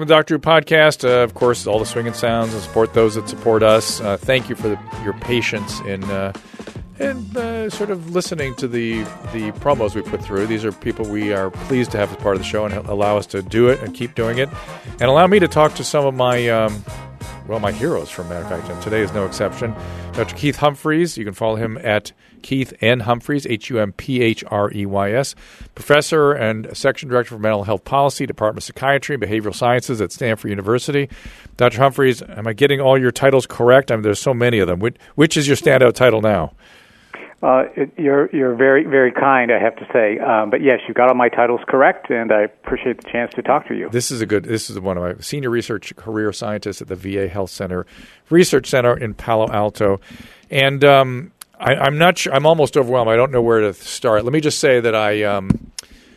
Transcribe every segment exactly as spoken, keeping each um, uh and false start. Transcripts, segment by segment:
the Doctor Who podcast. Uh, of course, all the swinging sounds and support those that support us. Uh, thank you for the, your patience in uh, in uh, sort of listening to the the promos we put through. These are people we are pleased to have as part of the show and allow us to do it and keep doing it, and allow me to talk to some of my um, well, my heroes. For a matter of fact, and today is no exception. Doctor Keith Humphreys. You can follow him at Keith N. Humphreys, H U M P H R E Y S, professor and section director for mental health policy, Department of Psychiatry and Behavioral Sciences at Stanford University. Doctor Humphreys, am I getting all your titles correct? I mean, there's so many of them. Which, which is your standout title now? Uh, it, you're you're very, very kind, I have to say. Um, but yes, you got all my titles correct, and I appreciate the chance to talk to you. This is a good. This is one of my senior research career scientists at the V A Health Center Research Center in Palo Alto, and um, I, I'm not sure. I'm almost overwhelmed. I don't know where to start. Let me just say that I um,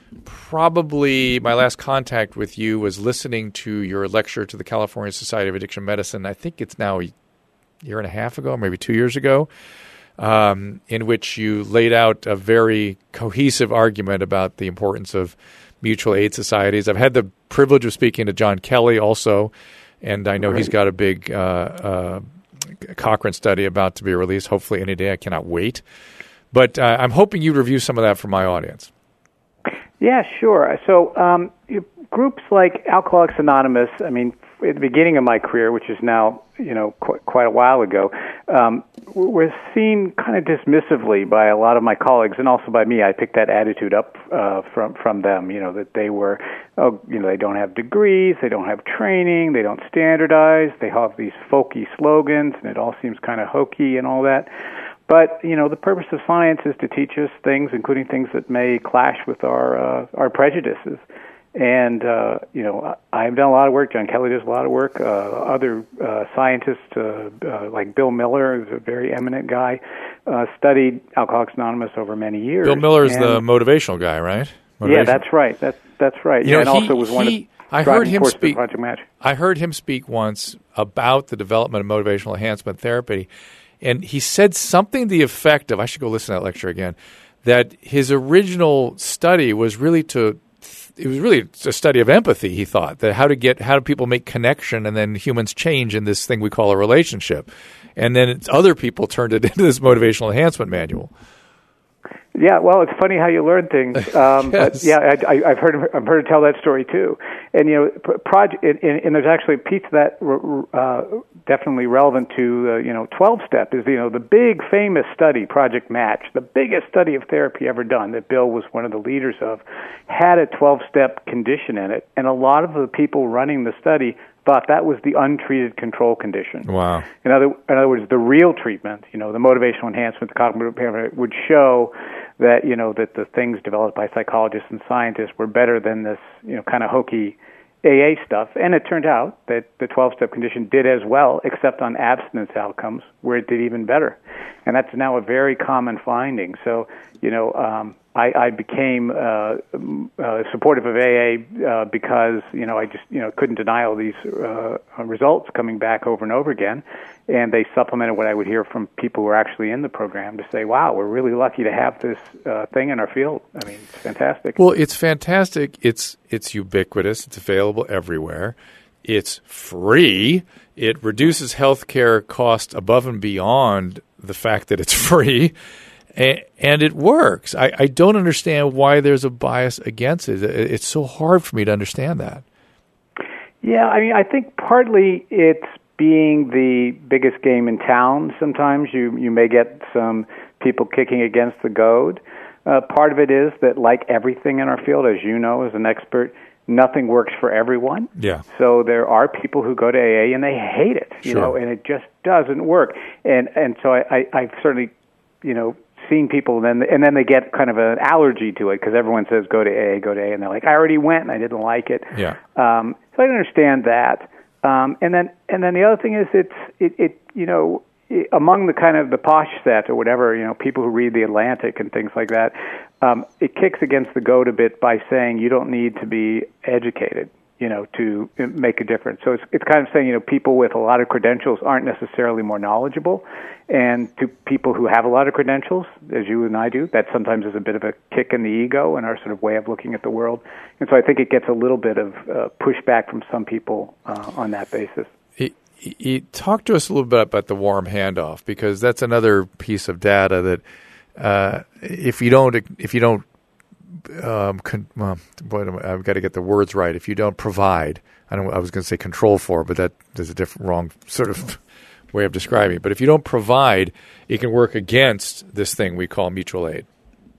probably my last contact with you was listening to your lecture to the California Society of Addiction Medicine. I think it's now a year and a half ago, maybe two years ago. Um, in which you laid out a very cohesive argument about the importance of mutual aid societies. I've had the privilege of speaking to John Kelly also, and I know Great. He's got a big uh, uh, Cochrane study about to be released, hopefully any day. I cannot wait. But uh, I'm hoping you review some of that for my audience. Yeah, sure. So um, groups like Alcoholics Anonymous, I mean, at the beginning of my career, which is now, you know, qu- quite a while ago, um, were seen kind of dismissively by a lot of my colleagues, and also by me. I picked that attitude up uh, from from them. You know, that they were, oh, you know, they don't have degrees, they don't have training, they don't standardize, they have these folky slogans, and it all seems kind of hokey and all that. But, you know, the purpose of science is to teach us things, including things that may clash with our uh, our prejudices. And, uh, you know, I've done a lot of work. John Kelly does a lot of work. Uh, other uh, scientists, uh, uh, like Bill Miller, who's a very eminent guy, uh, studied Alcoholics Anonymous over many years. Bill Miller is and, the motivational guy, right? Motivational. Yeah, that's right. That's that's right. You know, and he, also was one he, of I heard him speak. Project Match. I heard him speak once about the development of motivational enhancement therapy, and he said something to the effect of, I should go listen to that lecture again, that his original study was really to It was really a study of empathy, he thought, that how to get, how do people make connection and then humans change in this thing we call a relationship. And then it's, other people turned it into this motivational enhancement manual. Yeah, well, it's funny how you learn things. Um, yes. but yeah, I, I, I've heard I've heard her tell that story too, and you know, project and, and there's actually a piece of that uh, definitely relevant to uh, you know, twelve step is you know the big famous study, Project Match, the biggest study of therapy ever done that Bill was one of the leaders of, had a twelve step condition in it, and a lot of the people running the study thought that was the untreated control condition. Wow. In other, in other words, the real treatment, you know, the motivational enhancement, the cognitive impairment, would show that, you know, that the things developed by psychologists and scientists were better than this, you know, kind of hokey A A stuff. And it turned out that the twelve-step condition did as well, except on abstinence outcomes, where it did even better. And that's now a very common finding. So, you know, um, I, I became uh, uh, supportive of A A uh, because, you know, I just, you know, couldn't deny all these uh, results coming back over and over again. And they supplemented what I would hear from people who are actually in the program to say, wow, we're really lucky to have this uh, thing in our field. I mean, it's fantastic. Well, it's fantastic. It's it's ubiquitous. It's available everywhere. It's free. It reduces healthcare costs above and beyond the fact that it's free. And it works. I, I don't understand why there's a bias against it. It's so hard for me to understand that. Yeah, I mean, I think partly it's being the biggest game in town. Sometimes you, you may get some people kicking against the goad. Uh, part of it is that, like everything in our field, as you know as an expert, nothing works for everyone. Yeah. So there are people who go to A A and they hate it, you Sure. know, and it just doesn't work. And and so I, I, I've certainly, you know, seeing people, and then and then they get kind of an allergy to it because everyone says go to A A, go to A A, and they're like, I already went and I didn't like it. Yeah. Um, so I can understand that. Um, and then and then the other thing is it's it, it you know it, among the kind of the posh set or whatever, you know, people who read the Atlantic and things like that, um, it kicks against the goat a bit by saying you don't need to be educated. you know, to make a difference. So it's it's kind of saying, you know, people with a lot of credentials aren't necessarily more knowledgeable, and to people who have a lot of credentials, as you and I do, that sometimes is a bit of a kick in the ego and our sort of way of looking at the world. And so I think it gets a little bit of uh, pushback from some people uh, on that basis. He, he, talk to us a little bit about the warm handoff, because that's another piece of data that uh, if you don't if you don't Um, con- well, boy, I've got to get the words right. If you don't provide, I don't. I was going to say control for, but that is a different, wrong sort of way of describing it. But if you don't provide, it can work against this thing we call mutual aid.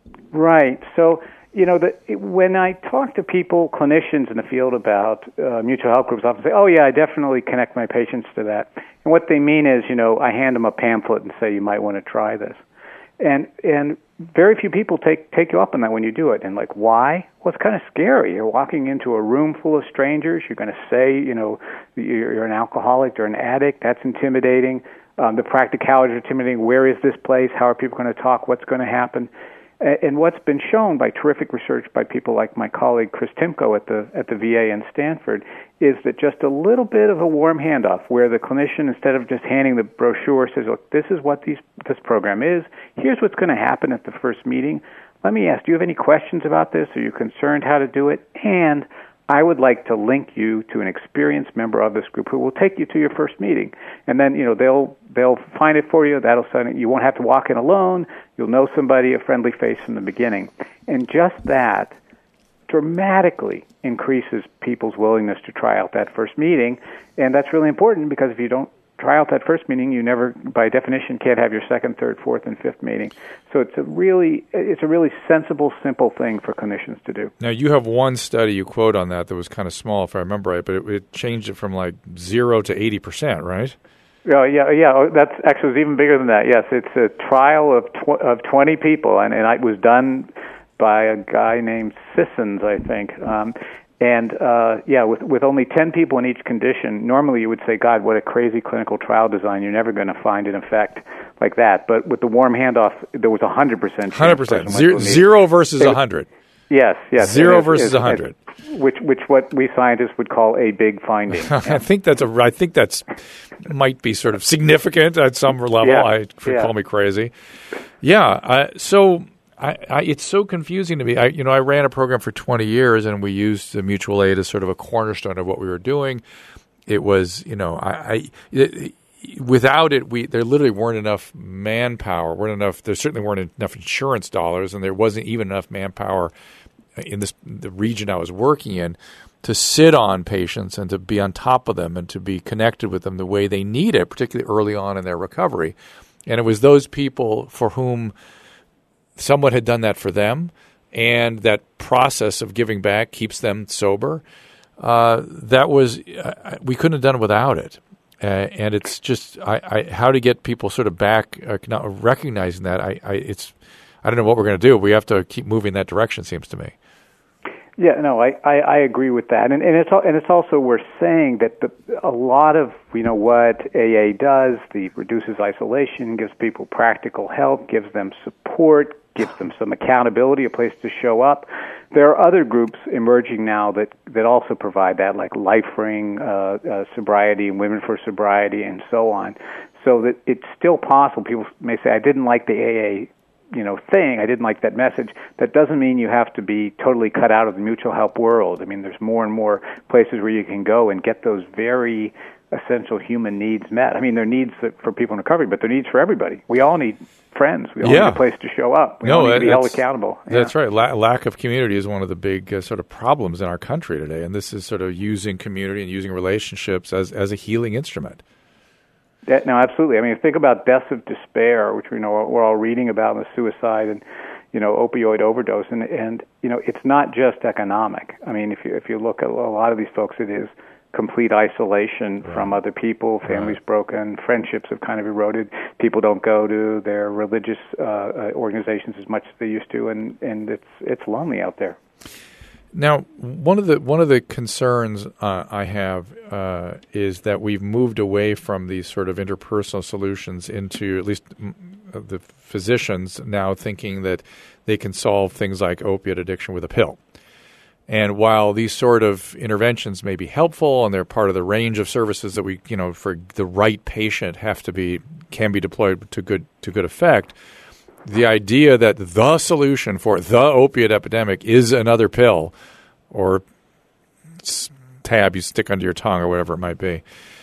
Right. So, you know, the, when I talk to people, clinicians in the field about uh, mutual health groups, I often say, "Oh, yeah, I definitely connect my patients to that." And what they mean is, you know, I hand them a pamphlet and say, "You might want to try this." And and very few people take take you up on that when you do it. And like, why? Well, it's kind of scary. You're walking into a room full of strangers. You're going to say, you know, you're, you're an alcoholic, you're an addict. That's intimidating. Um, the practicalities are intimidating. Where is this place? How are people going to talk? What's going to happen? And what's been shown by terrific research by people like my colleague Chris Timko at the at the V A in Stanford is that just a little bit of a warm handoff, where the clinician, instead of just handing the brochure, says, "Look, this is what these, this program is. Here's what's going to happen at the first meeting. Let me ask, do you have any questions about this? Are you concerned how to do it? And I would like to link you to an experienced member of this group who will take you to your first meeting." And then, you know, they'll they'll find it for you. That'll send it. You won't have to walk in alone. You'll know somebody, a friendly face from the beginning. And just that dramatically increases people's willingness to try out that first meeting. And that's really important, because if you don't try out that first meeting, you never, by definition, can't have your second, third, fourth, and fifth meeting. So it's a really, it's a really sensible, simple thing for clinicians to do. Now, you have one study you quote on that that was kind of small, if I remember right, but it, it changed it from like zero to eighty percent, right? Oh, yeah, yeah. Oh, that's actually, it was even bigger than that. Yes, it's a trial of tw- of twenty people, and, and it was done by a guy named Sissons, I think. Um, And, uh, yeah, with with only ten people in each condition, normally you would say, God, what a crazy clinical trial design. You're never going to find an effect like that. But with the warm handoff, there was one hundred percent. one hundred percent. Zero, zero versus one hundred. Yes, yes. Zero versus one hundred. Which, which what we scientists would call a big finding. I think that's a. I think that's might be sort of significant at some level. Yeah. I yeah. call me crazy. Yeah. Uh, so I, I, it's so confusing to me. I, you know, I ran a program for twenty years, and we used the mutual aid as sort of a cornerstone of what we were doing. It was, you know, I. I it, Without it, we there literally weren't enough manpower. weren't enough. There certainly weren't enough insurance dollars, and there wasn't even enough manpower in this the region I was working in to sit on patients and to be on top of them and to be connected with them the way they need it, particularly early on in their recovery. And it was those people for whom someone had done that for them, and that process of giving back keeps them sober. Uh, that was uh, we couldn't have done it without it. Uh, and it's just I, I, how to get people sort of back uh, recognizing that. I, I it's I don't know what we're going to do. We have to keep moving that direction, seems to me. Yeah, no, I, I, I agree with that, and and it's and it's also worth saying that the, a lot of you know what A A does, the reduces isolation, gives people practical help, gives them support, gives them some accountability, a place to show up. There are other groups emerging now that, that also provide that, like LifeRing, uh, uh, Sobriety, and Women for Sobriety, and so on. So that it's still possible. People may say, I didn't like the A A, you know, thing. I didn't like that message. That doesn't mean you have to be totally cut out of the mutual help world. I mean, there's more and more places where you can go and get those very essential human needs met. I mean, they're needs for people in recovery, but they're needs for everybody. We all need friends. We all yeah. need a place to show up. We no, all need to be held that's, accountable. That's yeah. right. La- lack of community is one of the big uh, sort of problems in our country today, and this is sort of using community and using relationships as, as a healing instrument. That, no, absolutely. I mean, think about deaths of despair, which we know we're all reading about, and the suicide and you know opioid overdose, and and you know it's not just economic. I mean, if you if you look at a lot of these folks, it is complete isolation right. from other people, families right. broken, friendships have kind of eroded, people don't go to their religious uh, uh, organizations as much as they used to, and, and it's it's lonely out there. Now, one of the one of the concerns uh, I have uh, is that we've moved away from these sort of interpersonal solutions into, at least the physicians now thinking that they can solve things like opiate addiction with a pill. And while these sort of interventions may be helpful and they're part of the range of services that we, you know, for the right patient have to be, can be deployed to good to good effect, the idea that the solution for the opiate epidemic is another pill or tab you stick under your tongue or whatever it might be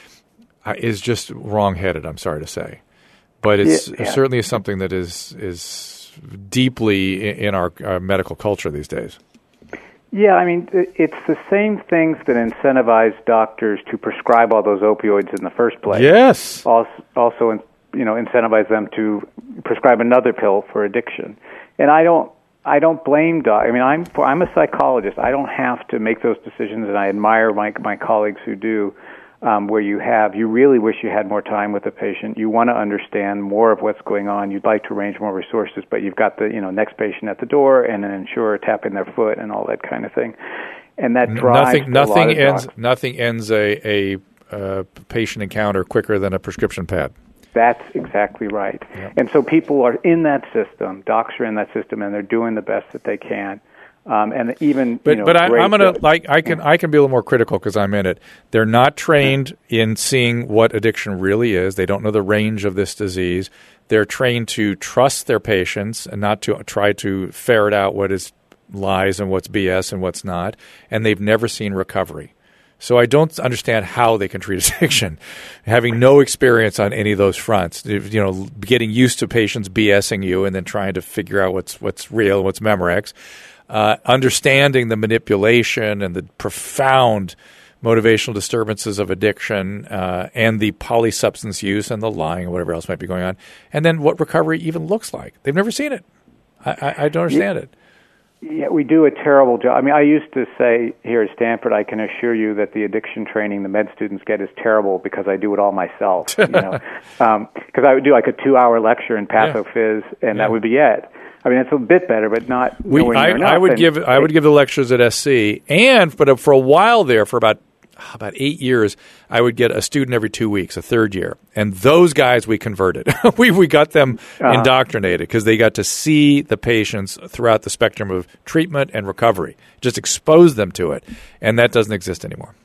uh, is just wrong-headed, I'm sorry to say. But it's, yeah, yeah. it certainly is something that is is deeply in, in our, our medical culture these days. Yeah, I mean, it's the same things that incentivize doctors to prescribe all those opioids in the first place. Yes. Also, also you know, incentivize them to prescribe another pill for addiction. And I don't, I don't blame doc. I mean, I'm, I'm a psychologist. I don't have to make those decisions, and I admire my my colleagues who do. Um, where you have, you really wish you had more time with the patient. You want to understand more of what's going on. You'd like to arrange more resources, but you've got the you know next patient at the door and an insurer tapping their foot and all that kind of thing. And that drives nothing. Nothing a lot of ends. docs. Nothing ends a a uh, patient encounter quicker than a prescription pad. That's exactly right. Yep. And so people are in that system. Docs are in that system, and they're doing the best that they can. Um, and even, but you know, but I, I'm gonna that, like I can I can be a little more critical because I'm in it. They're not trained in seeing what addiction really is. They don't know the range of this disease. They're trained to trust their patients and not to try to ferret out what is lies and what's B S and what's not. And they've never seen recovery. So I don't understand how they can treat addiction, having no experience on any of those fronts. You know, getting used to patients BSing you and then trying to figure out what's what's real, what's Memorex. Uh, understanding the manipulation and the profound motivational disturbances of addiction uh, and the polysubstance use and the lying and whatever else might be going on, and then what recovery even looks like. They've never seen it. I, I, I don't understand yeah, it. Yeah, we do a terrible job. I mean, I used to say here at Stanford, I can assure you that the addiction training the med students get is terrible because I do it all myself. You know, because um, I would do like a two-hour lecture in pathophys, yeah. and yeah. that would be it. I mean, it's a bit better, but not we, nowhere I, near enough. I would and give I would give the lectures at S C, and but for a while there, for about about eight years, I would get a student every two weeks, a third year, and those guys we converted. we we got them uh-huh. indoctrinated because they got to see the patients throughout the spectrum of treatment and recovery. Just expose them to it, and that doesn't exist anymore.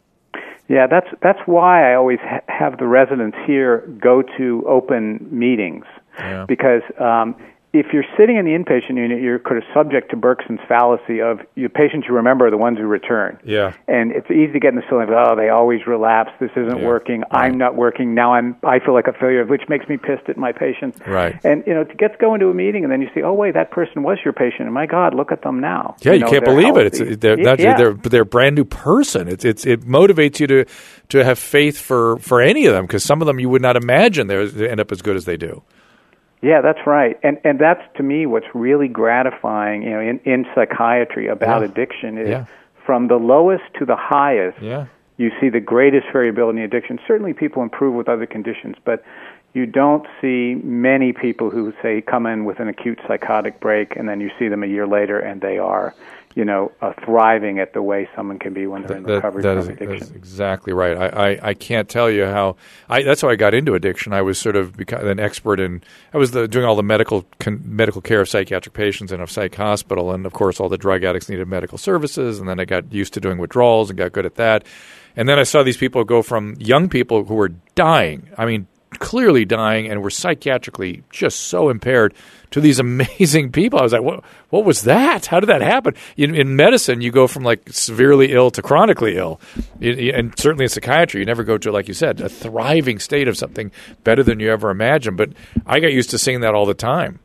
Yeah, that's that's why I always ha- have the residents here go to open meetings yeah. because. Um, If you're sitting in the inpatient unit, you're kind of subject to Bergson's fallacy of your patients you remember are the ones who return. Yeah. And it's easy to get in the feeling of, oh, they always relapse. This isn't yeah. working. Right. I'm not working. Now I'm, I feel like a failure, which makes me pissed at my patients. Right. And, you know, to get to go into a meeting and then you see, oh, wait, that person was your patient. And my God, look at them now. Yeah, you, you know, can't believe healthy. it. It's they're, not, yeah. they're they're a brand new person. It's it's it motivates you to to have faith for, for any of them because some of them you would not imagine they end up as good as they do. Yeah, that's right. And and that's, to me, what's really gratifying, you know, in, in psychiatry about yeah. addiction is yeah. from the lowest to the highest, yeah. you see the greatest variability in addiction. Certainly people improve with other conditions, but you don't see many people who, say, come in with an acute psychotic break and then you see them a year later and they are, you know, uh, thriving at the way someone can be when they're in that, recovery that from is, addiction. That's exactly right. I, I, I can't tell you how I, that's how I got into addiction. I was sort of beca- an expert in. I was the, doing all the medical con, medical care of psychiatric patients in a psych hospital, and of course, all the drug addicts needed medical services. And then I got used to doing withdrawals and got good at that. And then I saw these people go from young people who were dying. I mean, clearly dying and were psychiatrically just so impaired to these amazing people. I was like, what what was that? How did that happen? In, in medicine, you go from like severely ill to chronically ill. It, and certainly in psychiatry, you never go to, like you said, a thriving state of something better than you ever imagined. But I got used to seeing that all the time.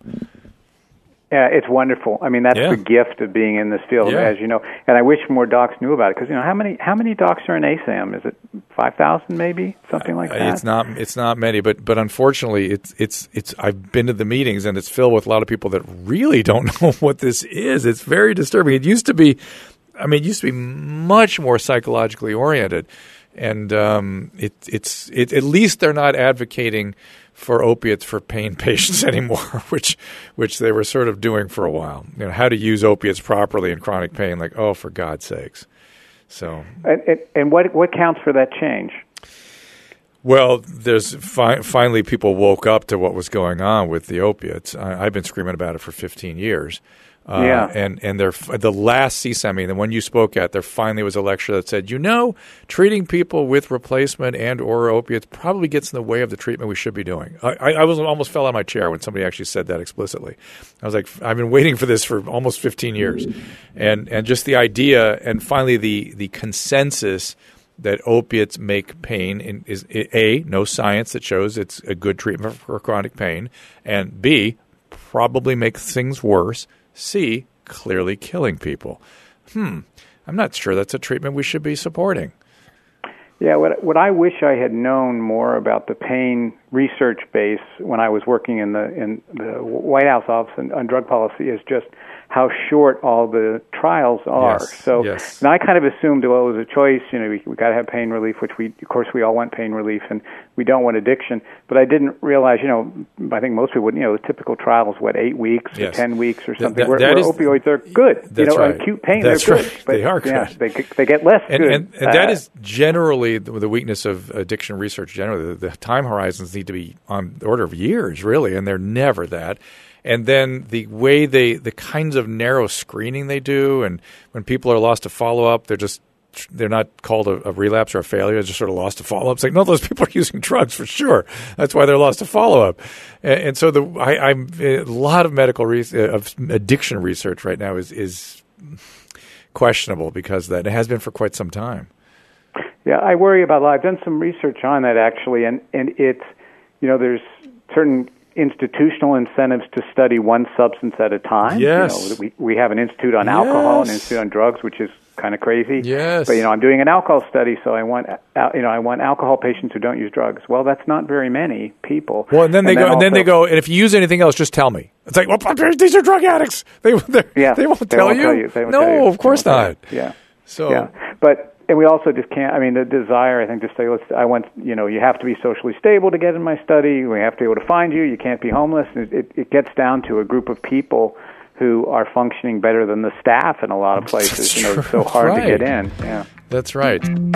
Yeah, it's wonderful. I mean, that's yeah. the gift of being in this field, yeah. as you know. And I wish more docs knew about it because, you know, how many how many docs are in A S A M? Is it five thousand, maybe something like that? It's not. It's not many, but but unfortunately, it's it's it's. I've been to the meetings and it's filled with a lot of people that really don't know what this is. It's very disturbing. It used to be, I mean, it used to be much more psychologically oriented, and um, it it's it. At least they're not advocating for opiates for pain patients anymore, which which they were sort of doing for a while. You know, how to use opiates properly in chronic pain, like, oh, for God's sakes. So, and, and, and what what counts for that change? Well, there's fi- finally people woke up to what was going on with the opiates. I, I've been screaming about it for fifteen years. Uh, yeah. And, and they're, the last C S A M, the one you spoke at, there finally was a lecture that said, you know, treating people with replacement and or opiates probably gets in the way of the treatment we should be doing. I, I was almost fell out of my chair when somebody actually said that explicitly. I was like, I've been waiting for this for almost fifteen years. And and just the idea, and finally the, the consensus that opiates make pain in, is, A, no science that shows it's a good treatment for chronic pain, and B, probably makes things worse, C, clearly killing people. Hmm, I'm not sure that's a treatment we should be supporting. Yeah, what what I wish I had known more about the pain research base when I was working in the in the White House office on, on drug policy is just how short all the trials are. Yes, so yes. and I kind of assumed, well, it was a choice. You know, we we got to have pain relief, which we, of course, we all want pain relief, and we don't want addiction. But I didn't realize, you know, I think most people would, you know, the typical trial is what, eight weeks yes. or ten weeks or something. That, where that where is, opioids are good. That's you know, right. acute pain, that's they're right. good. But, they are good. Yeah, they they get less and, good. And, and uh, that is uh, generally the, the weakness of addiction research. Generally, the, the time horizons need to be on the order of years, really, and they're never that. And then the way they, the kinds of narrow screening they do, and when people are lost to follow-up, they're just, they're not called a, a relapse or a failure. They're just sort of lost to follow-up. It's like, no, those people are using drugs for sure. That's why they're lost to follow-up. And, and so the, I, I'm, a lot of medical, re- of addiction research right now is, is questionable because of that. It has been for quite some time. Yeah, I worry about a lot. I've done some research on that, actually, and, and it's, you know, there's certain institutional incentives to study one substance at a time. Yes. You know, we, we have an institute on yes. alcohol, an institute on drugs, which is kind of crazy. Yes. But, you know, I'm doing an alcohol study, so I want, you know, I want alcohol patients who don't use drugs. Well, that's not very many people. Well, and then they and go, then and then also, they go, and if you use anything else, just tell me. It's like, well, these are drug addicts. They, yeah, they won't they tell won't you. Tell you. They won't no, tell you. of course not. Yeah. So, yeah, but. And we also just can't, I mean, the desire, I think, to say, let's, I want, you know, you have to be socially stable to get in my study. We have to be able to find you. You can't be homeless. It, it, it gets down to a group of people who are functioning better than the staff in a lot of places. That's you know, true. it's so hard right. to get in. Yeah. That's right.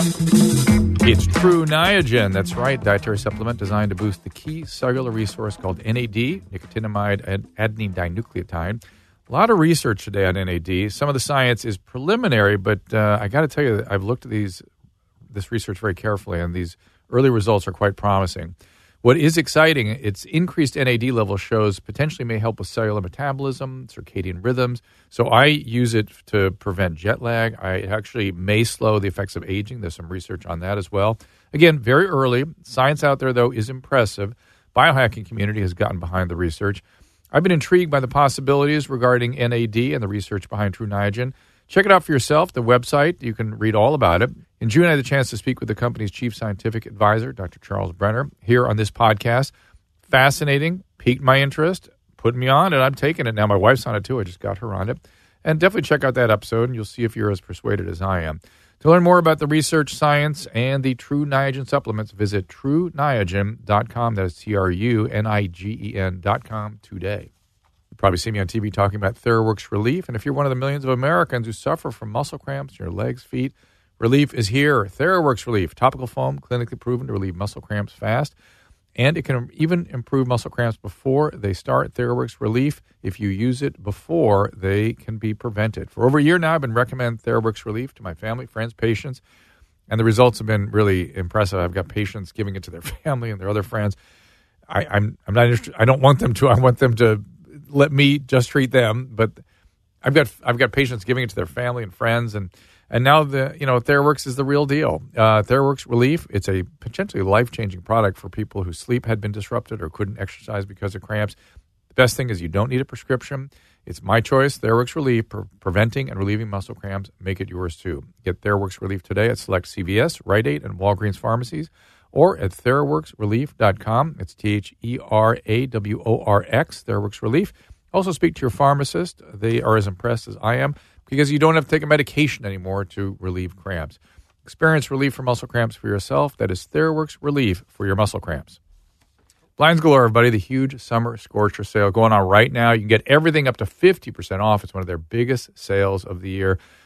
It's True Niagen. That's right. Dietary supplement designed to boost the key cellular resource called N A D, nicotinamide adenine dinucleotide. A lot of research today on N A D. Some of the science is preliminary, but uh, I got to tell you, I've looked at these this research very carefully, and these early results are quite promising. What is exciting, its increased N A D level shows potentially may help with cellular metabolism, circadian rhythms. So I use it to prevent jet lag. I actually may slow the effects of aging. There's some research on that as well. Again, very early. Science out there, though, is impressive. Biohacking community has gotten behind the research. I've been intrigued by the possibilities regarding N A D and the research behind True Niagen. Check it out for yourself, the website. You can read all about it. In June, I had the chance to speak with the company's chief scientific advisor, Doctor Charles Brenner, here on this podcast. Fascinating, piqued my interest, put me on, and I'm taking it now. My wife's on it, too. I just got her on it. And definitely check out that episode, and you'll see if you're as persuaded as I am. To learn more about the research, science, and the True Niagen supplements, visit true niagen dot com. That is T R U N I G E N dot com today. You'll probably see me on T V talking about TheraWorks Relief. And if you're one of the millions of Americans who suffer from muscle cramps in your legs, feet, relief is here. TheraWorks Relief, topical foam, clinically proven to relieve muscle cramps fast. And it can even improve muscle cramps before they start. TheraWorks Relief, if you use it before, they can be prevented. For over a year now, I've been recommending TheraWorks Relief to my family, friends, patients, and the results have been really impressive. I've got patients giving it to their family and their other friends. I, I'm I'm not interested. I don't want them to. I want them to let me just treat them. But I've got I've got patients giving it to their family and friends, and And now the you know TheraWorks is the real deal. Uh, TheraWorks Relief, it's a potentially life-changing product for people whose sleep had been disrupted or couldn't exercise because of cramps. The best thing is you don't need a prescription. It's my choice, TheraWorks Relief, for preventing and relieving muscle cramps. Make it yours too. Get TheraWorks Relief today at select C V S, Rite Aid, and Walgreens pharmacies, or at theraworks relief dot com. It's T H E R A W O R X, TheraWorks Relief. Also speak to your pharmacist. They are as impressed as I am, because you don't have to take a medication anymore to relieve cramps. Experience relief from muscle cramps for yourself. That is TheraWorks Relief for your muscle cramps. Blinds Galore, everybody, the huge summer scorcher sale going on right now. You can get everything up to fifty percent off. It's one of their biggest sales of the year.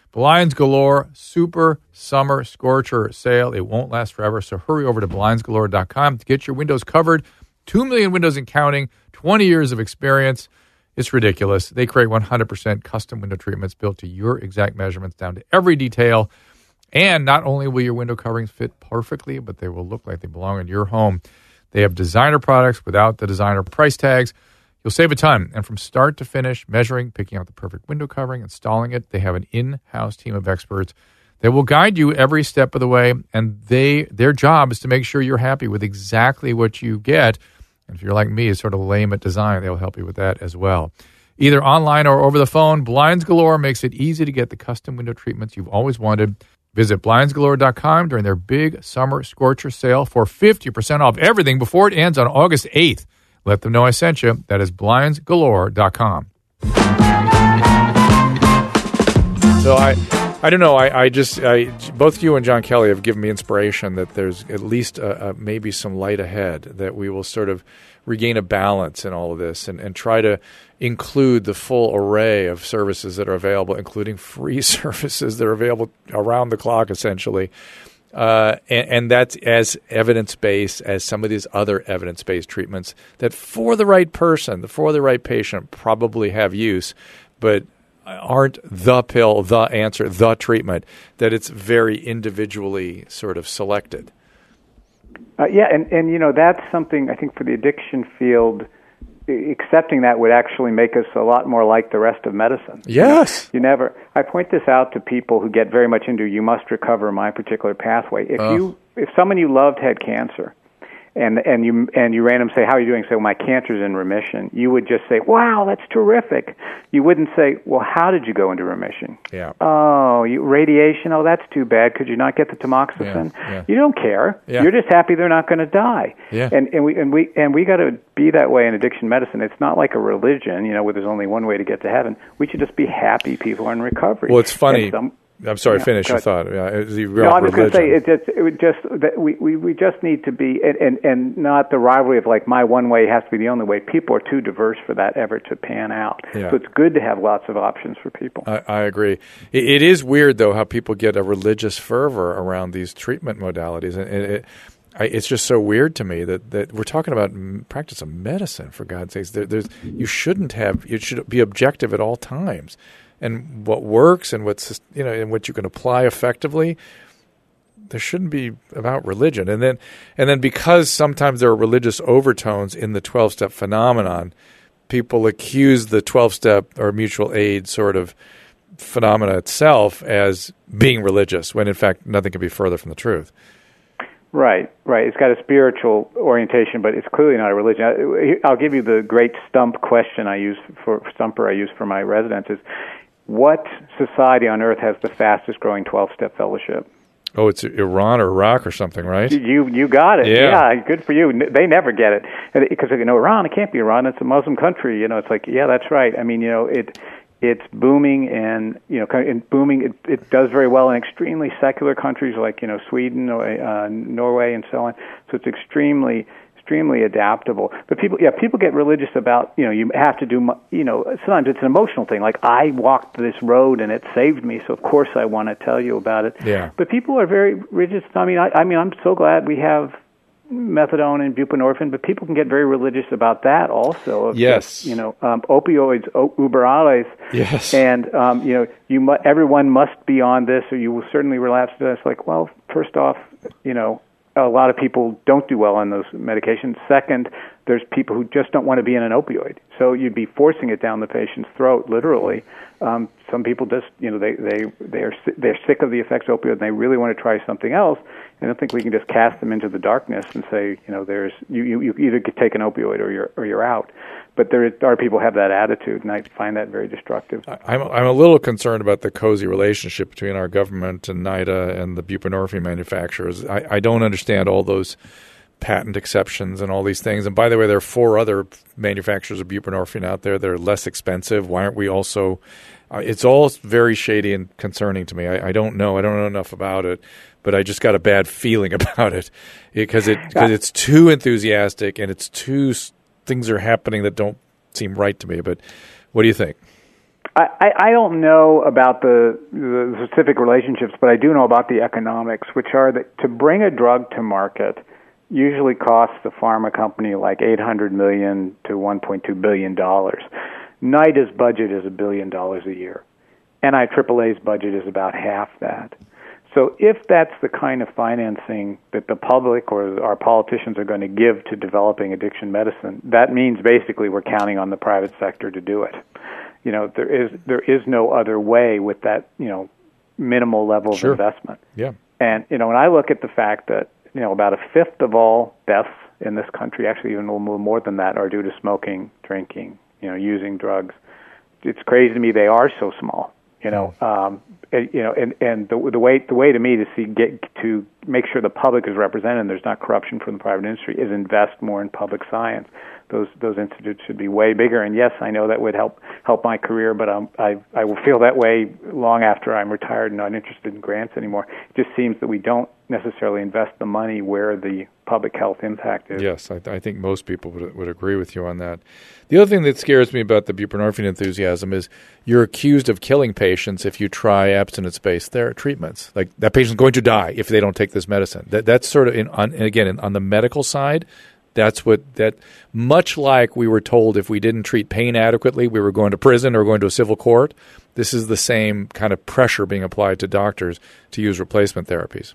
Blinds Galore Super Summer Scorcher Sale. It won't last forever, so hurry over to blinds galore dot com to get your windows covered. Two million windows and counting, twenty years of experience. It's ridiculous. They create one hundred percent custom window treatments built to your exact measurements down to every detail. And not only will your window coverings fit perfectly, but they will look like they belong in your home. They have designer products without the designer price tags. You'll save a ton. And from start to finish, measuring, picking out the perfect window covering, installing it, they have an in-house team of experts that will guide you every step of the way. And they their job is to make sure you're happy with exactly what you get. And if you're like me, sort of lame at design, they'll help you with that as well. Either online or over the phone, Blinds Galore makes it easy to get the custom window treatments you've always wanted. Visit blinds galore dot com during their big summer scorcher sale for fifty percent off everything before it ends on August eighth. Let them know I sent you. That is blinds galore dot com. So I, I don't know. I, I just I, both you and John Kelly have given me inspiration that there's at least a, a, maybe some light ahead, that we will sort of regain a balance in all of this and, and try to include the full array of services that are available, including free services that are available around the clock, essentially. Uh, and, and that's as evidence-based as some of these other evidence-based treatments that for the right person, for the right patient, probably have use, but aren't the pill, the answer, the treatment, that it's very individually sort of selected. Uh, yeah, and, and, you know, that's something I think for the addiction field, accepting that would actually make us a lot more like the rest of medicine. Yes. You know, you never. I point this out to people who get very much into you must recover my particular pathway. If uh. you, if someone you loved had cancer, and and you and you ran them, say, how are you doing? Say, well, my cancer's in remission. You would just say, wow, that's terrific. You wouldn't say, well, how did you go into remission? Yeah. Oh, you, radiation. Oh, that's too bad. Could you not get the tamoxifen? Yeah, yeah. You don't care. Yeah. You're just happy they're not going to die. Yeah. And and we and we and we got to be that way in addiction medicine. It's not like a religion, you know, where there's only one way to get to heaven. We should just be happy people are in recovery. Well, it's funny. Some, I'm sorry, yeah, finish your thought. Yeah, it was the no, I was going to say religion. it just, it would just that we, we, we just need to be and, and, and not the rivalry of like my one way has to be the only way. People are too diverse for that ever to pan out. Yeah. So it's good to have lots of options for people. I, I agree. It, it is weird though how people get a religious fervor around these treatment modalities, and it, it, I, it's just so weird to me that, that we're talking about practice of medicine. For God's sakes, there, there's you shouldn't have. You should be objective at all times. And what works and what's you know and what you can apply effectively, there shouldn't be about religion. And then and then because sometimes there are religious overtones in the twelve-step phenomenon, people accuse the twelve-step or mutual aid sort of phenomena itself as being religious, when in fact nothing can be further from the truth. Right, right. It's got a spiritual orientation, but it's clearly not a religion. I'll give you the great stump question I use for stumper I use for my residents is, what society on earth has the fastest growing twelve-step fellowship? Oh, it's Iran or Iraq or something, right? You you got it. Yeah, yeah good for you. They never get it because you know Iran. It can't be Iran. It's a Muslim country. You know, it's like yeah, that's right. I mean, you know, it it's booming and you know, in booming. It it does very well in extremely secular countries like you know Sweden or uh, Norway and so on. So it's extremely. extremely adaptable. But people, yeah, people get religious about, you know, you have to do, you know, sometimes it's an emotional thing. Like, I walked this road and it saved me, so of course I want to tell you about it. Yeah. But people are very religious. I mean, I, I mean, I'm so glad we have methadone and buprenorphine, but people can get very religious about that also. Of yes. Just, you know, um, opioids, o- uber alles. Yes. And, um, you know, you mu- everyone must be on this or you will certainly relapse to this. Like, well, first off, you know, a lot of people don't do well on those medications. Second, there's people who just don't want to be in an opioid. So you'd be forcing it down the patient's throat, literally. Um, some people just, you know, they, they, they're, they're sick of the effects of opioid and they really want to try something else. And I don't think we can just cast them into the darkness and say, you know, there's, you, you, you either could take an opioid or you're, or you're out. But there are people who have that attitude, and I find that very destructive. I'm I'm a little concerned about the cozy relationship between our government and NIDA and the buprenorphine manufacturers. I, I don't understand all those patent exceptions and all these things. And by the way, there are four other manufacturers of buprenorphine out there that are less expensive. Why aren't we also uh, – it's all very shady and concerning to me. I, I don't know. I don't know enough about it, but I just got a bad feeling about it because it, because it's too enthusiastic and it's too – things are happening that don't seem right to me. But what do you think? I, I don't know about the, the specific relationships, but I do know about the economics, which are that to bring a drug to market usually costs the pharma company like eight hundred million dollars to one point two billion dollars. NIDA's budget is a billion dollars a year. N I A A A's budget is about half that. So if that's the kind of financing that the public or our politicians are going to give to developing addiction medicine, that means basically we're counting on the private sector to do it. You know, there is there is no other way with that, you know, minimal level Sure. of investment. Yeah. And, you know, when I look at the fact that, you know, about a fifth of all deaths in this country, actually even a little more than that, are due to smoking, drinking, you know, using drugs, it's crazy to me they are so small. You know, um, and, you know, and, and the the way the way to me to see get to make sure the public is represented and there's not corruption from the private industry is invest more in public science. Those those institutes should be way bigger. And yes, I know that would help help my career, but um, I I will feel that way long after I'm retired and not interested in grants anymore. It just seems that we don't necessarily invest the money where the public health impact is. Yes, I, I think most people would would agree with you on that. The other thing that scares me about the buprenorphine enthusiasm is you're accused of killing patients if you try abstinence-based ther- treatments. Like that patient's going to die if they don't take this medicine. That that's sort of in on, and again in, on the medical side. That's what that much like we were told if we didn't treat pain adequately, we were going to prison or going to a civil court. This is the same kind of pressure being applied to doctors to use replacement therapies.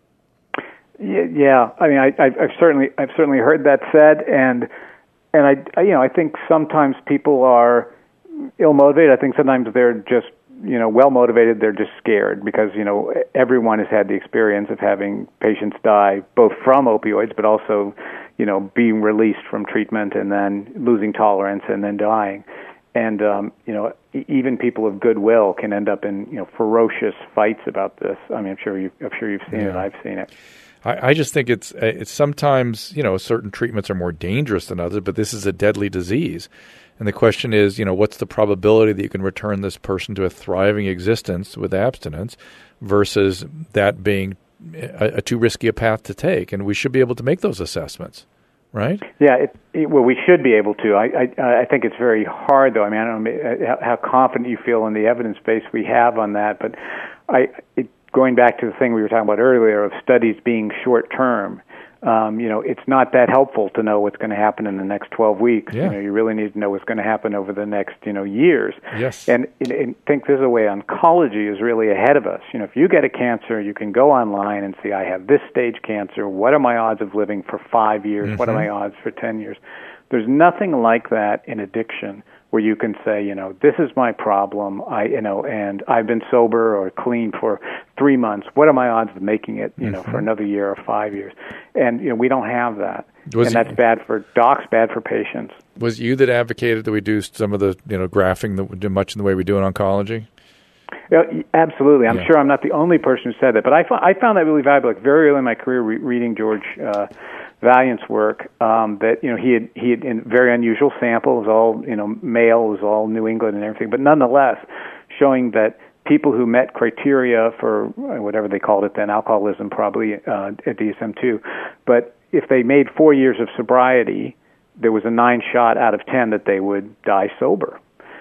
Yeah, I mean, I, I've certainly, I've certainly heard that said, and and I, I, you know, I think sometimes people are ill motivated. I think sometimes they're just, you know, well motivated. They're just scared because you know everyone has had the experience of having patients die both from opioids, but also, you know, being released from treatment and then losing tolerance and then dying. And um, you know, even people of goodwill can end up in you know ferocious fights about this. I mean, I'm sure you, I'm sure you've seen Yeah. it. I've seen it. I, I just think it's it's sometimes, you know, certain treatments are more dangerous than others, but this is a deadly disease. And the question is, you know, what's the probability that you can return this person to a thriving existence with abstinence versus that being a, a too risky a path to take? And we should be able to make those assessments, right? Yeah, it, it, well, we should be able to. I, I I think it's very hard, though. I mean, I don't know how, how confident you feel in the evidence base we have on that, but I it, going back to the thing we were talking about earlier of studies being short-term, um, you know, it's not that helpful to know what's going to happen in the next twelve weeks. Yeah. You know, you really need to know what's going to happen over the next, you know, years. Yes. And, and, and think this is a way oncology is really ahead of us. You know, if you get a cancer, you can go online and see, I have this stage cancer. What are my odds of living for five years? Mm-hmm. What are my odds for ten years? There's nothing like that in addiction where you can say, you know, this is my problem, I, you know, and I've been sober or clean for three months. What are my odds of making it, you know, mm-hmm. for another year or five years? And, you know, we don't have that. Was and that's you, bad for docs, bad for patients. Was you that advocated that we do some of the, you know, graphing that we do much in the way we do in oncology? Yeah, absolutely. I'm yeah. sure I'm not the only person who said that, but I, found, I found that really valuable. Like very early in my career, re- reading George uh, Valiant's work, um, that you know he had he had in very unusual sample. It was all you know male, it was all New England and everything, but nonetheless, showing that people who met criteria for whatever they called it then, alcoholism probably uh, at D S M two, but if they made four years of sobriety, there was a nine shot out of ten that they would die sober,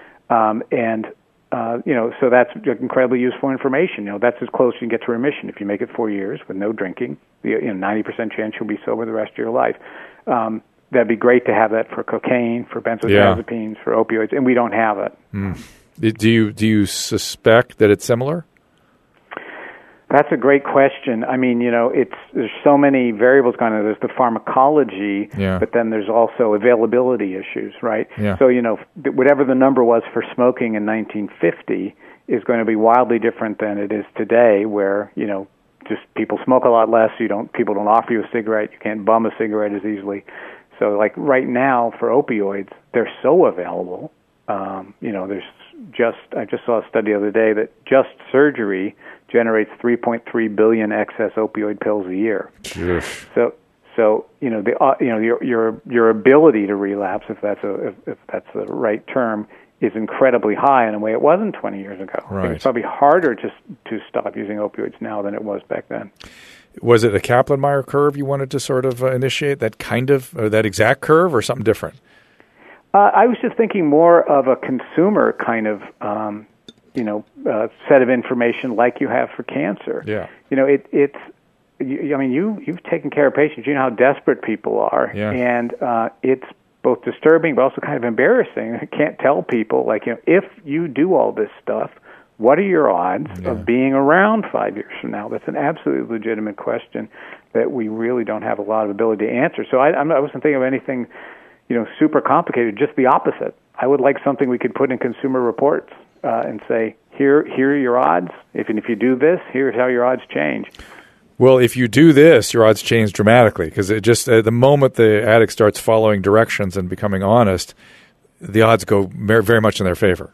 um, and Uh, you know, so that's incredibly useful information. You know, that's as close as you can get to remission. If you make it four years with no drinking, you know, ninety percent chance you'll be sober the rest of your life. Um, that'd be great to have that for cocaine, for benzodiazepines, yeah. for opioids, and we don't have it. Mm. Do you do you suspect that it's similar? That's a great question. I mean, you know, it's there's so many variables going on. There's the pharmacology, yeah. but then there's also availability issues, right? Yeah. So, you know, whatever the number was for smoking in nineteen fifty is going to be wildly different than it is today, where, you know, just people smoke a lot less. You don't people don't offer you a cigarette. You can't bum a cigarette as easily. So, like right now for opioids, they're so available. Um, you know, there's just I just saw a study the other day that just surgery generates three point three billion excess opioid pills a year. Yes. So, so you know the uh, you know your your your ability to relapse, if that's a if, if that's the right term, is incredibly high in a way it wasn't twenty years ago. Right. It's probably harder to to stop using opioids now than it was back then. Was it a Kaplan-Meier curve you wanted to sort of uh, initiate, that kind of, or that exact curve, or something different? Uh, I was just thinking more of a consumer kind of, um, you know, uh, set of information like you have for cancer. Yeah. You know, it, it's, you, I mean, you, you've taken care of patients. You know how desperate people are. Yeah. And uh, it's both disturbing but also kind of embarrassing. I can't tell people, like, you know, if you do all this stuff, what are your odds yeah. of being around five years from now? That's an absolutely legitimate question that we really don't have a lot of ability to answer. So I, I'm not, I wasn't thinking of anything, you know, super complicated, just the opposite. I would like something we could put in Consumer Reports uh, and say, here, here are your odds. If, and if you do this, here's how your odds change. Well, if you do this, your odds change dramatically because it just at the moment the addict starts following directions and becoming honest, the odds go very much in their favor.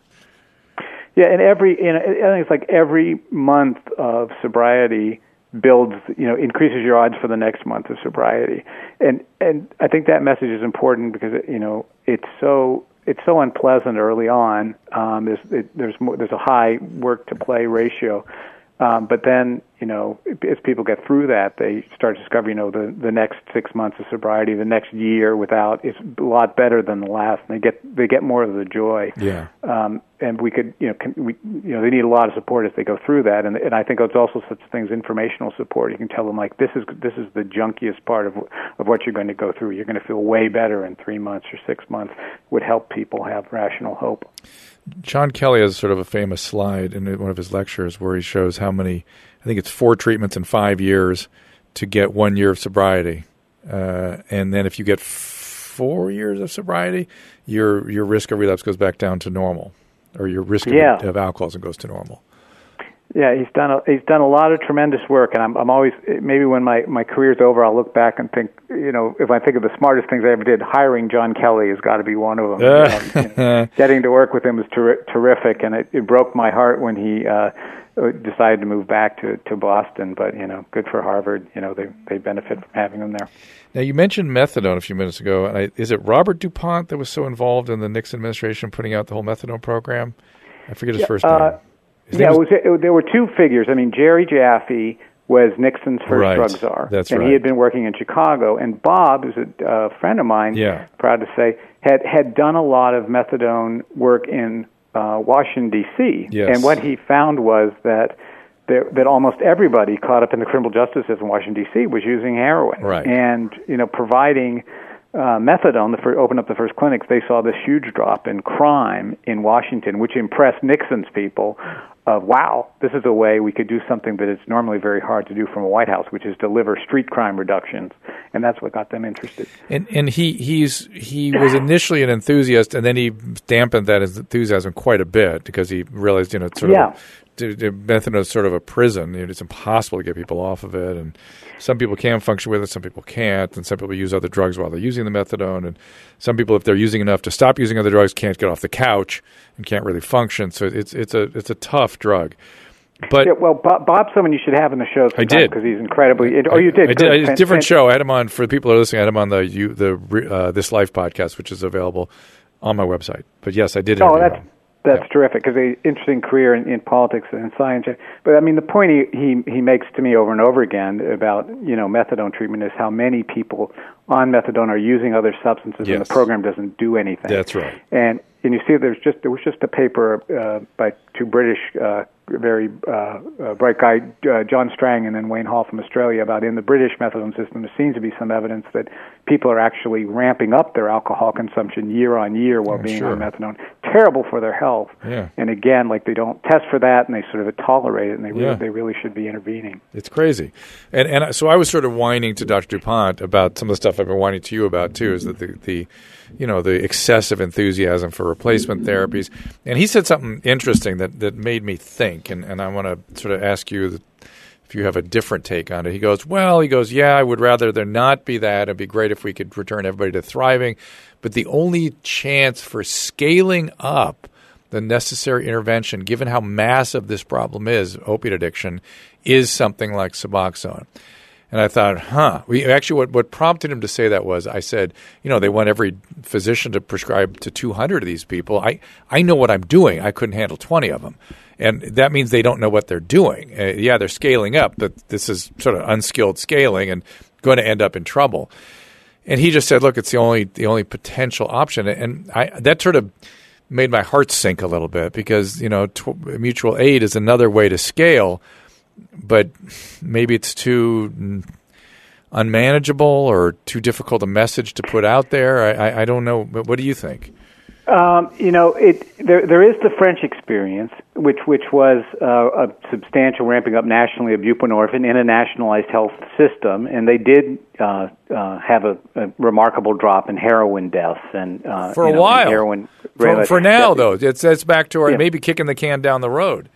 Yeah, and every, you know, I think it's like every month of sobriety builds, you know, increases your odds for the next month of sobriety, and and I think that message is important because it, you know it's so it's so unpleasant early on. Um, there's it, there's more, there's a high work to play ratio, um, but then you know as people get through that, they start to discover you know the the next six months of sobriety, the next year without is a lot better than the last, and they get they get more of the joy. Yeah. Um, and we could, you know, can, we, you know, they need a lot of support as they go through that, and and I think it's also such things informational support. You can tell them like this is this is the junkiest part of of what you're going to go through. You're going to feel way better in three months or six months. Would help people have rational hope. John Kelly has sort of a famous slide in one of his lectures where he shows how many, I think it's four treatments in five years to get one year of sobriety, uh, and then if you get four years of sobriety, your your risk of relapse goes back down to normal. Or your risk of, yeah. of alcoholism goes to normal. Yeah, he's done a, he's done a lot of tremendous work, and I'm I'm always maybe when my, my career's over, I'll look back and think, you know, if I think of the smartest things I ever did, hiring John Kelly has got to be one of them. Uh. you know, you know, getting to work with him was ter- terrific, and it, it broke my heart when he uh, decided to move back to, to Boston. But you know, good for Harvard. You know, they they benefit from having him there. Now, you mentioned methadone a few minutes ago. And I, is it Robert DuPont that was so involved in the Nixon administration putting out the whole methadone program? I forget his yeah, first name. Uh, his yeah, name was, it was, there were two figures. I mean, Jerry Jaffe was Nixon's first right. drug czar. That's and right. he had been working in Chicago. And Bob, who's a uh, friend of mine, yeah. proud to say, had, had done a lot of methadone work in uh, Washington, D C Yes. And what he found was that There, that almost everybody caught up in the criminal justice system in Washington, D C was using heroin. Right. And, you know, providing uh, methadone, the first, opened up the first clinics, they saw this huge drop in crime in Washington, which impressed Nixon's people of, wow, this is a way we could do something that is normally very hard to do from a White House, which is deliver street crime reductions. And that's what got them interested. And and he he's he was initially an enthusiast, and then he dampened that enthusiasm quite a bit because he realized, you know, it's sort yeah. of methadone is sort of a prison. It's impossible to get people off of it, and some people can function with it, some people can't, and some people use other drugs while they're using the methadone, and some people, if they're using enough to stop using other drugs, can't get off the couch and can't really function. So it's it's a it's a tough drug. But yeah, well, Bob, Bob's someone you should have in the show. I did because he's incredibly. It, oh, you did. I, I did. It's a different show. I had him on for the people who are listening. I had him on the you, the uh, This Life podcast, which is available on my website. But yes, I did. Oh, that's him. that's yeah. terrific because an interesting career in, in politics and in science. But I mean, the point he, he he makes to me over and over again about you know methadone treatment is how many people on methadone are using other substances, yes. and the program doesn't do anything. That's right. And and you see, there's just there was just a paper uh, by two British. Uh, very uh, uh, bright guy, uh, John Strang, and then Wayne Hall from Australia, about in the British methadone system, there seems to be some evidence that people are actually ramping up their alcohol consumption year on year while oh, being sure. on methadone. Terrible for their health. Yeah. And again, like they don't test for that, and they sort of tolerate it, and they really, yeah. they really should be intervening. It's crazy. And and so I was sort of whining to Doctor DuPont about some of the stuff I've been whining to you about too, is that the, the you know, the excessive enthusiasm for replacement therapies. And he said something interesting that, that made me think, and, and I want to sort of ask you if you have a different take on it. He goes, well, he goes, yeah, I would rather there not be that. It'd be great if we could return everybody to thriving. But the only chance for scaling up the necessary intervention, given how massive this problem is, opiate addiction, is something like Suboxone. And I thought, huh. We actually, what, what prompted him to say that was, I said, you know, they want every physician to prescribe to two hundred of these people. I, I know what I'm doing. I couldn't handle twenty of them. And that means they don't know what they're doing. Uh, yeah, they're scaling up, but this is sort of unskilled scaling and going to end up in trouble. and he just said, "Look, it's the only the only potential option." And I that sort of made my heart sink a little bit because you know tw- mutual aid is another way to scale, but maybe it's too unmanageable or too difficult a message to put out there. I, I, I don't know. But what do you think? Um, you know, it there there is the French experience, which which was uh, a substantial ramping up nationally of buprenorphine in a nationalized health system, and they did uh, uh, have a, a remarkable drop in heroin deaths and uh, for a you know, while. Heroin for, for now, though, it's it's back to our yeah. maybe kicking the can down the road.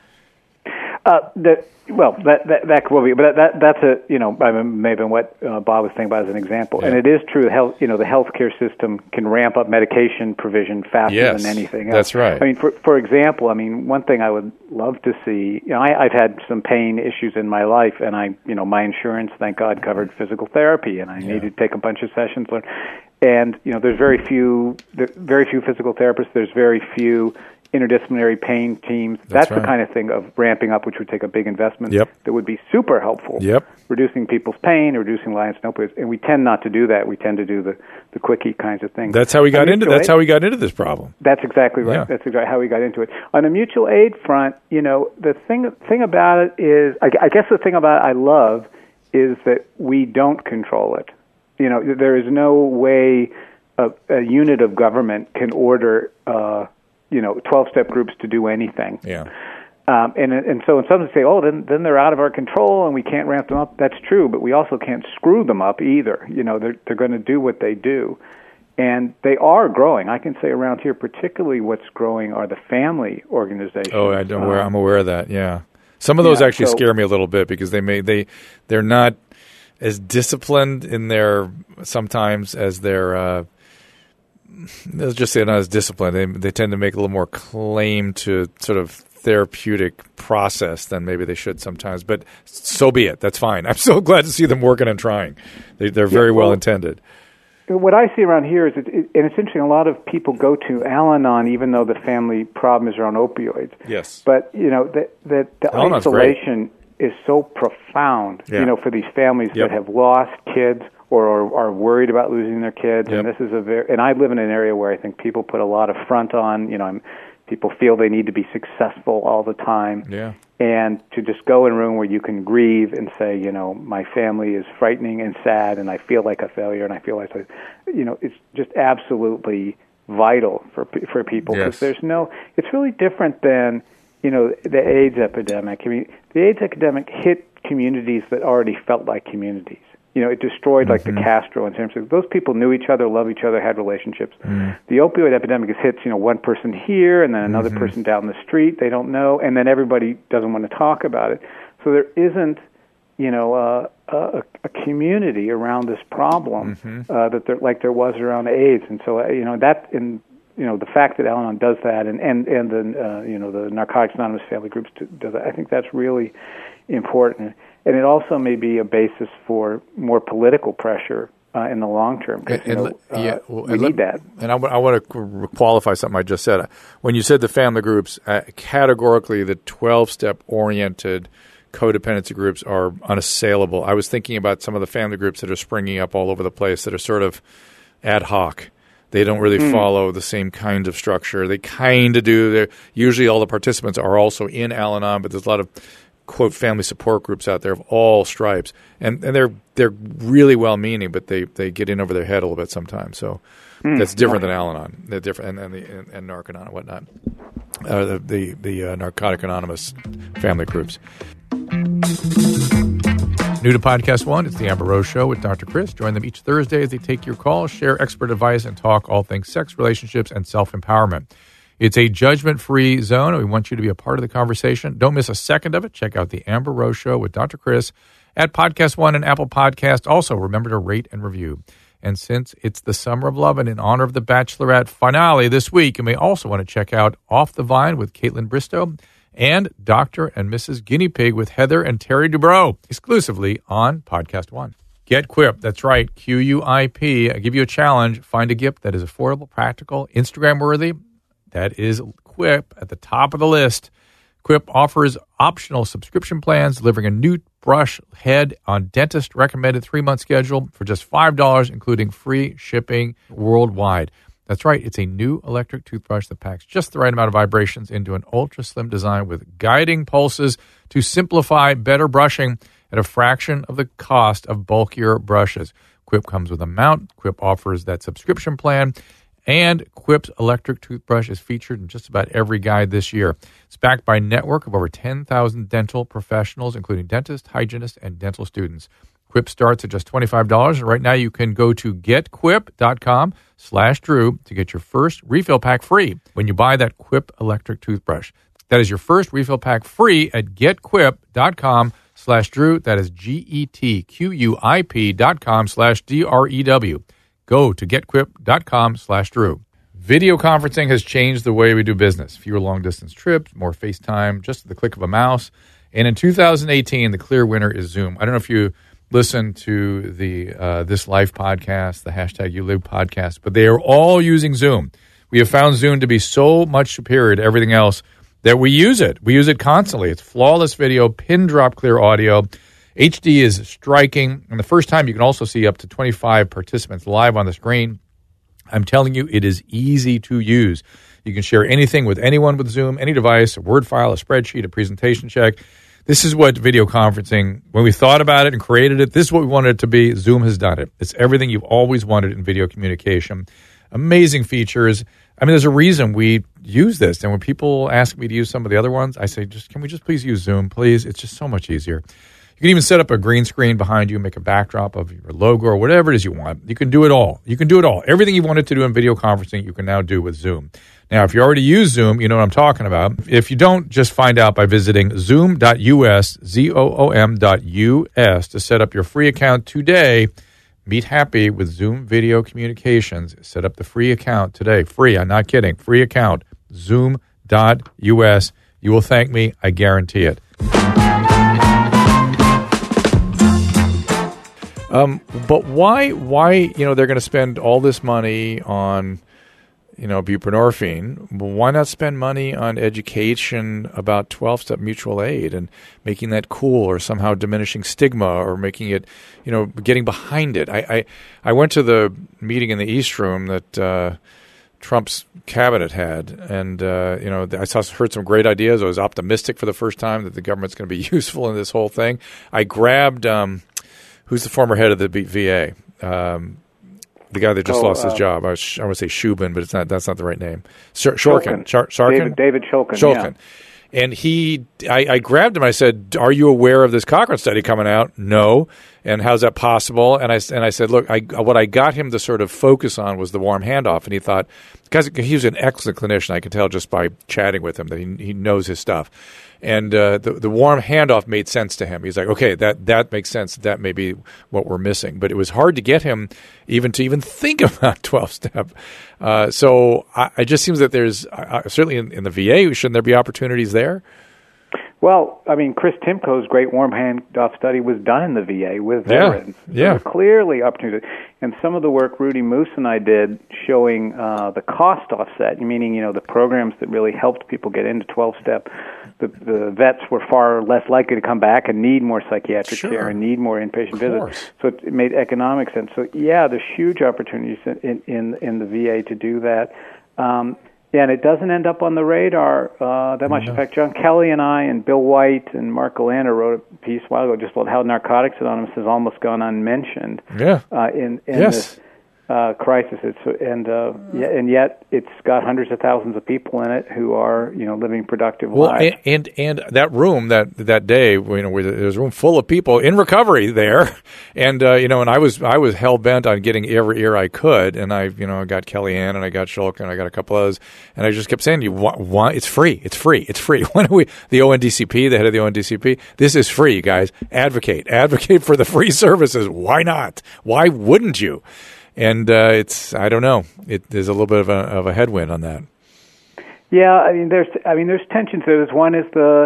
Uh, the, well, that that that will be, but that that's a you know I mean, maybe what uh, Bob was saying about as an example, yeah. and it is true. Health, you know, the healthcare system can ramp up medication provision faster yes, than anything else. That's right. I mean, for for example, I mean, one thing I would love to see. You know, I, I've had some pain issues in my life, and I, you know, my insurance, thank God, covered physical therapy, and I yeah. needed to take a bunch of sessions. And you know, there's very few, there, very few physical therapists. There's very few interdisciplinary pain teams. That's, That's right. the kind of thing of ramping up, which would take a big investment. Yep. That would be super helpful. Yep. Reducing people's pain, reducing reliance on opioids, and we tend not to do that. We tend to do the, the quickie kinds of things. That's how we got On into. mutual That's aid, how we got into this problem. That's exactly right. Yeah. That's exactly how we got into it. On the mutual aid front, you know, the thing thing about it is, I, I guess the thing about it I love is that we don't control it. You know, there is no way a, a unit of government can order, uh, you know, twelve-step groups to do anything. Yeah. Um, and and so when some say, oh, then then they're out of our control and we can't ramp them up. That's true, but we also can't screw them up either. You know, they're they're going to do what they do, and they are growing. I can say around here, particularly, what's growing are the family organizations. Oh, I don't, um, I'm aware of that. Yeah, some of those yeah, actually so, scare me a little bit because they may they they're not as disciplined in their sometimes as their. Uh, let's just say not as disciplined. They they tend to make a little more claim to sort of therapeutic process than maybe they should sometimes. But so be it. That's fine. I'm so glad to see them working and trying. They, they're very yeah, well, well intended. What I see around here is, it, it, and it's interesting, a lot of people go to Al-Anon even though the family problem is around opioids. Yes. But, you know, that, that the Al-Anon's isolation great. is so profound, yeah. you know, for these families yep. that have lost kids or are, are worried about losing their kids. Yep. And this is a very, and I live in an area where I think people put a lot of front on, you know, I'm, people feel they need to be successful all the time. Yeah. And to just go in a room where you can grieve and say, you know, my family is frightening and sad and I feel like a failure and I feel like, you know, it's just absolutely vital for for people. Because yes. there's no, it's really different than, you know, the AIDS epidemic. I mean, the AIDS epidemic hit communities that already felt like communities. You know, it destroyed like mm-hmm. the Castro and San Francisco. Those people knew each other, loved each other, had relationships. Mm. The opioid epidemic hits, you know, one person here and then another mm-hmm. person down the street. They don't know, and then everybody doesn't want to talk about it. So there isn't, you know, uh, a, a community around this problem mm-hmm. uh, that there, like there was around AIDS. And so, uh, you know, that in you know the fact that Al-Anon does that, and and and the uh, you know the Narcotics Anonymous family groups does that, I think that's really important. And it also may be a basis for more political pressure uh, in the long term. And, you know, and, uh, yeah, well, we and need let, that. And I, w- I want to qualify something I just said. When you said the family groups, uh, categorically the twelve-step oriented codependency groups are unassailable. I was thinking about some of the family groups that are springing up all over the place that are sort of ad hoc. They don't really mm. follow the same kind of structure. They kind of do. They're, usually all the participants are also in Al-Anon, but there's a lot of quote family support groups out there of all stripes, and and they're they're really well meaning, but they, they get in over their head a little bit sometimes. So mm, that's different right. than Al-Anon. They're different, and and the and, and Narc-Anon and whatnot. Uh, the the, the uh, Narcotic Anonymous family groups. New to Podcast One, it's the Amber Rose Show with Doctor Chris. Join them each Thursday as they take your calls, share expert advice, and talk all things sex, relationships, and self-empowerment. It's a judgment-free zone, and we want you to be a part of the conversation. Don't miss a second of it. Check out the Amber Rose Show with Doctor Chris at Podcast One and Apple Podcast. Also, remember to rate and review. And since it's the Summer of Love and in honor of the Bachelorette finale this week, you may also want to check out Off the Vine with Caitlin Bristow and Doctor and Missus Guinea Pig with Heather and Terry Dubrow, exclusively on Podcast One. Get Quip. That's right, Q U I P. I give you a challenge. Find a gift that is affordable, practical, Instagram-worthy. That is Quip at the top of the list. Quip offers optional subscription plans, delivering a new brush head on dentist-recommended three-month schedule for just five dollars, including free shipping worldwide. That's right. It's a new electric toothbrush that packs just the right amount of vibrations into an ultra-slim design with guiding pulses to simplify better brushing at a fraction of the cost of bulkier brushes. Quip comes with a mount. Quip offers that subscription plan. And Quip's electric toothbrush is featured in just about every guide this year. It's backed by a network of over ten thousand dental professionals, including dentists, hygienists, and dental students. Quip starts at just twenty-five dollars, and right now you can go to getquip.com slash Drew to get your first refill pack free when you buy that Quip electric toothbrush. That is your first refill pack free at getquip.com slash Drew. That is G-E-T-Q-U-I-P dot com slash D-R-E-W. Go to getquip.com slash Drew. Video conferencing has changed the way we do business. Fewer long-distance trips, more FaceTime, just at the click of a mouse. And in two thousand eighteen, the clear winner is Zoom. I don't know if you listen to the uh, This Life podcast, the hashtag You Live podcast, but they are all using Zoom. We have found Zoom to be so much superior to everything else that we use it. We use it constantly. It's flawless video, pin-drop clear audio. H D is striking, and the first time you can also see up to twenty-five participants live on the screen. I'm telling you, it is easy to use. You can share anything with anyone with Zoom, any device, a Word file, a spreadsheet, a presentation check. This is what video conferencing, when we thought about it and created it, this is what we wanted it to be. Zoom has done it. It's everything you've always wanted in video communication. Amazing features. I mean, there's a reason we use this. And when people ask me to use some of the other ones, I say, just can we just please use Zoom, please? It's just so much easier. You can even set up a green screen behind you, make a backdrop of your logo or whatever it is you want. You can do it all. You can do it all. Everything you wanted to do in video conferencing, you can now do with Zoom. Now, if you already use Zoom, you know what I'm talking about. If you don't, just find out by visiting zoom dot U S, Z O O M dot U S, to set up your free account today. Meet happy with Zoom Video Communications. Set up the free account today. Free, I'm not kidding. Free account, zoom dot U S. You will thank me. I guarantee it. Um, but why, why, you know, they're going to spend all this money on, you know, buprenorphine. Why not spend money on education about twelve-step mutual aid and making that cool, or somehow diminishing stigma, or making it, you know, getting behind it? I, I, I went to the meeting in the East Room that uh, Trump's cabinet had, and, uh, you know, I saw, heard some great ideas. I was optimistic for the first time that the government's going to be useful in this whole thing. I grabbed... Um, Who's the former head of the V A? Um, the guy that just oh, lost his uh, job. I, was, I want to say Shubin, but it's not. That's not the right name. Shorkin. Shulkin. Shar- Sharkin? David, David Shulkin. Shulkin. Yeah. And he, I, I grabbed him. I said, "Are you aware of this Cochrane study coming out?" No. And how's that possible? And I and I said, "Look, I, what I got him to sort of focus on was the warm handoff." And he thought, because he was an excellent clinician, I could tell just by chatting with him that he, he knows his stuff. And uh, the the warm handoff made sense to him. He's like, okay, that, that makes sense. That may be what we're missing. But it was hard to get him even to even think about twelve-step. Uh, so I, it just seems that there's, uh, certainly in, in the V A, shouldn't there be opportunities there? Well, I mean, Chris Timko's great warm handoff study was done in the V A with veterans. Yeah, yeah. So clearly opportunity. And some of the work Rudy Moose and I did showing uh, the cost offset, meaning, you know, the programs that really helped people get into twelve-step, the, the vets were far less likely to come back and need more psychiatric sure. care and need more inpatient visits. So it, it made economic sense. So, yeah, there's huge opportunities in, in, in the V A to do that. Um, Yeah, and it doesn't end up on the radar uh, that much. No. In fact, John Kelly and I and Bill White and Mark Galander wrote a piece a while ago just about how Narcotics Anonymous has almost gone unmentioned yeah. uh, in, in yes. this uh, crisis. It's, and uh, yeah, and yet it's got hundreds of thousands of people in it who are, you know, living productive well, lives. And, and and that room that that day, you know, there's a room full of people in recovery there, and uh, you know, and I was I was hell bent on getting every ear I could, and I you know I got Kellyanne and I got Shulkin and I got a couple others, and I just kept saying, you want, want it's free, it's free, it's free. When are we the O N D C P, the head of the O N D C P? This is free, you guys. Advocate, advocate for the free services. Why not? Why wouldn't you? And uh, it's I don't know. It, there's a little bit of a, of a headwind on that. Yeah, I mean there's I mean there's tensions there. There's one is the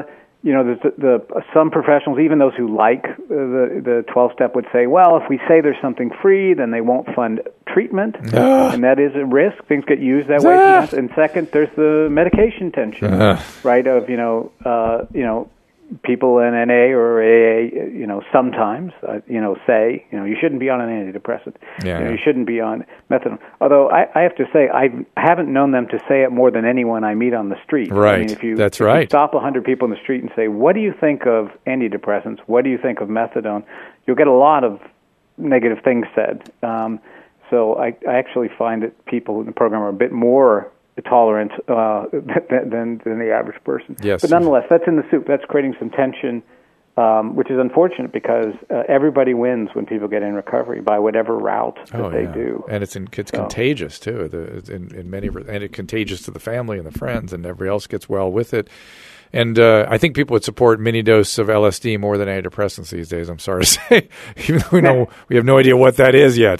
you know, the, the some professionals, even those who like the the twelve-step, would say, well, if we say there's something free, then they won't fund treatment, uh, and that is a risk. Things get used that way. uh, And second, there's the medication tension, uh, right? Of you know, uh, you know. people in N A or A A, you know, sometimes, uh, you know, say, you know, you shouldn't be on an antidepressant. Yeah, you know, yeah. you shouldn't be on methadone. Although I, I have to say, I haven't known them to say it more than anyone I meet on the street. Right. I mean, if you, That's if right. you stop one hundred people in the street and say, what do you think of antidepressants? What do you think of methadone? You'll get a lot of negative things said. Um, so I, I actually find that people in the program are a bit more tolerant uh, than than the average person. Yes. But nonetheless, that's in the soup. That's creating some tension, um, which is unfortunate because uh, everybody wins when people get in recovery by whatever route that oh, they yeah. do. And it's in, it's So. contagious too. The, it's in, in many and it's contagious to the family and the friends, and everybody else gets well with it. And uh, I think people would support mini dose of L S D more than antidepressants these days. I'm sorry to say, even though we know we have no idea what that is yet.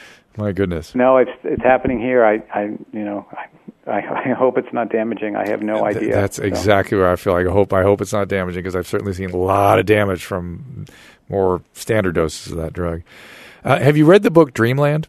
My goodness. No, it's it's happening here. I, I you know. I, I, I hope it's not damaging. I have no idea. Th- That's so. exactly where I feel like. I hope I hope it's not damaging because I've certainly seen a lot of damage from more standard doses of that drug. Uh, have you read the book Dreamland?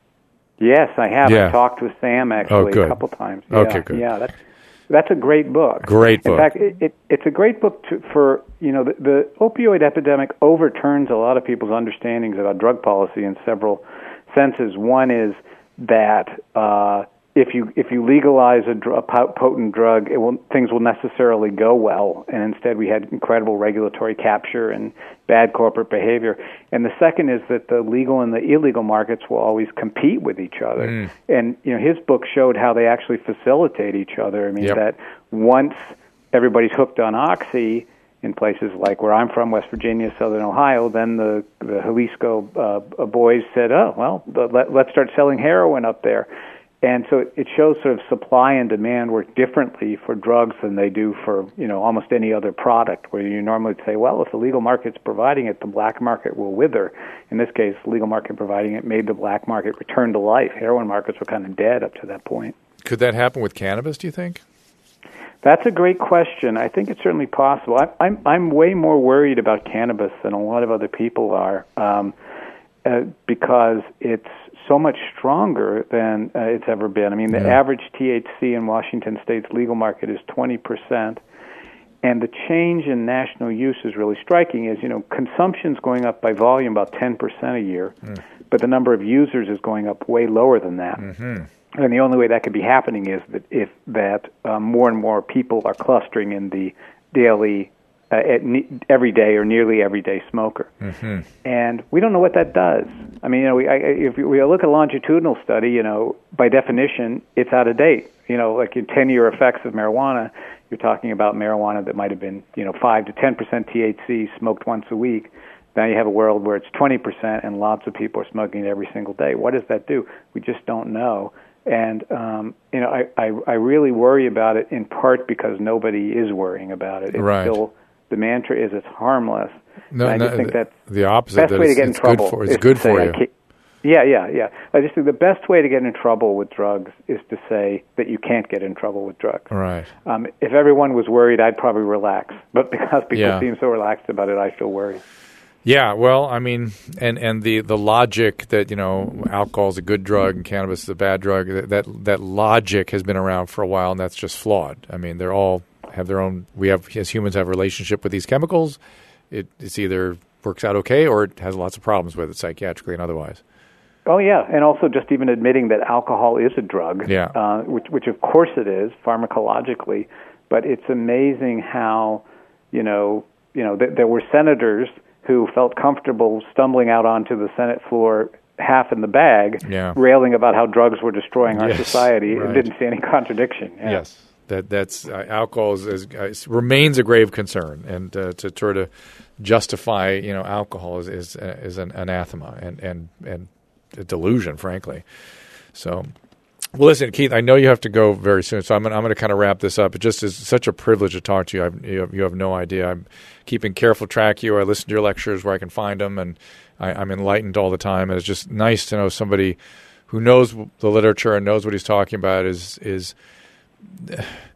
Yes, I have. Yeah. I talked with Sam actually Oh, good. a couple times. Yeah, Okay, good. Yeah, that's that's a great book. Great book. In fact, it, it, it's a great book to, for you know the, the opioid epidemic overturns a lot of people's understandings about drug policy in several senses. One is that. Uh, If you if you legalize a, dr- a potent drug, it will, things will necessarily go well, and instead we had incredible regulatory capture and bad corporate behavior. And the second is that the legal and the illegal markets will always compete with each other. Mm. And you know, his book showed how they actually facilitate each other. I mean, Yep. that once everybody's hooked on Oxy in places like where I'm from, West Virginia, Southern Ohio, then the the Jalisco uh, boys said, "Oh, well, let, let's start selling heroin up there." And so it shows sort of supply and demand work differently for drugs than they do for, you know, almost any other product, where you normally say, well, if the legal market's providing it, the black market will wither. In this case, the legal market providing it made the black market return to life. Heroin markets were kind of dead up to that point. Could that happen with cannabis, do you think? That's a great question. I think it's certainly possible. I, I'm I'm way more worried about cannabis than a lot of other people are, um, uh, because it's so much stronger than uh, it's ever been. I mean, the Yeah. average T H C in Washington State's legal market is twenty percent, and the change in national use is really striking. Is, you know, consumption's going up by volume about ten percent a year, mm. but the number of users is going up way lower than that. Mm-hmm. And the only way that could be happening is that if that um, more and more people are clustering in the daily, uh, at ne- everyday or nearly everyday smoker. Mm-hmm. And we don't know what that does. I mean, you know, we, I, if we look at a longitudinal study, you know, by definition, it's out of date. You know, like in ten-year effects of marijuana, you're talking about marijuana that might have been, you know, five to ten percent T H C smoked once a week. Now you have a world where it's twenty percent and lots of people are smoking it every single day. What does that do? We just don't know. And, um, you know, I, I, I really worry about it in part because nobody is worrying about it. It's right. still, the mantra is it's harmless. No, and I no, just think the, that's the opposite. best that way to it's, get in it's trouble. Good for, it's is good to say, for I you. can't- Yeah, yeah, yeah. I just think the best way to get in trouble with drugs is to say that you can't get in trouble with drugs. Right. Um, if everyone was worried, I'd probably relax. But because people Yeah. seem so relaxed about it, I feel worried. Yeah, well, I mean, and, and the, the logic that, you know, alcohol is a good drug and cannabis is a bad drug, that, that that logic has been around for a while, and that's just flawed. I mean, they're all have their own, we have, as humans, have a relationship with these chemicals. It, it's either works out okay or it has lots of problems with it, psychiatrically and otherwise. Oh, yeah, and also just even admitting that alcohol is a drug, Yeah. uh, which, which of course it is, pharmacologically, but it's amazing how, you know, you know, th- there were senators who felt comfortable stumbling out onto the Senate floor half in the bag, Yeah. railing about how drugs were destroying our Yes, society. right. It didn't see any contradiction. Yeah. Yes, that that's uh, alcohol is, is, uh, remains a grave concern, and uh, to try to justify, you know, alcohol is is, uh, is an anathema and, and and a delusion, frankly. So, well, listen, Keith, I know you have to go very soon, so I'm gonna, I'm going to kind of wrap this up. It just is such a privilege to talk to you. I've, you, have, you have no idea. I'm keeping careful track of you. I listen to your lectures where I can find them, and I, I'm enlightened all the time. And it's just nice to know somebody who knows the literature and knows what he's talking about is is